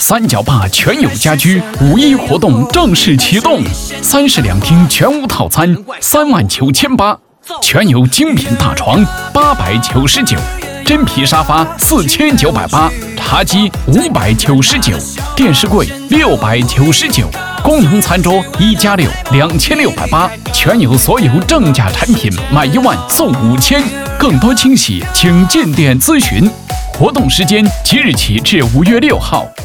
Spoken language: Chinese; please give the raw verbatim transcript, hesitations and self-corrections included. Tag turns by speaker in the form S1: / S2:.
S1: 三角坝全友家居五一活动正式启动，三室两厅全屋套餐三万九千八，全友精品大床八百九十九，真皮沙发四千九百八，茶几五百九十九，电视柜六百九十九，功能餐桌一加六两千六百八，全友所有正价产品买一万送五千，更多惊喜请进店咨询。活动时间即日起至五月六号。